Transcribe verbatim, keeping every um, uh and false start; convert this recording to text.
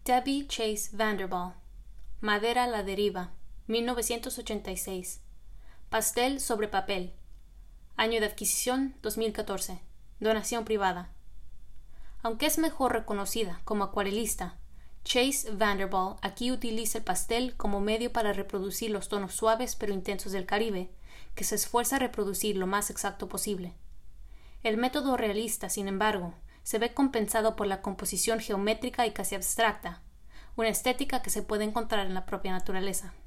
Debbie Chase Vanderbilt. Madera a la deriva, mil novecientos ochenta y seis. Pastel sobre papel. Año de adquisición dos mil catorce. Donación privada. Aunque es mejor reconocida como acuarelista, Chase Vanderbilt aquí utiliza el pastel como medio para reproducir los tonos suaves pero intensos del Caribe, que se esfuerza a reproducir lo más exacto posible. El método realista, sin embargo, se ve compensado por la composición geométrica y casi abstracta, una estética que se puede encontrar en la propia naturaleza.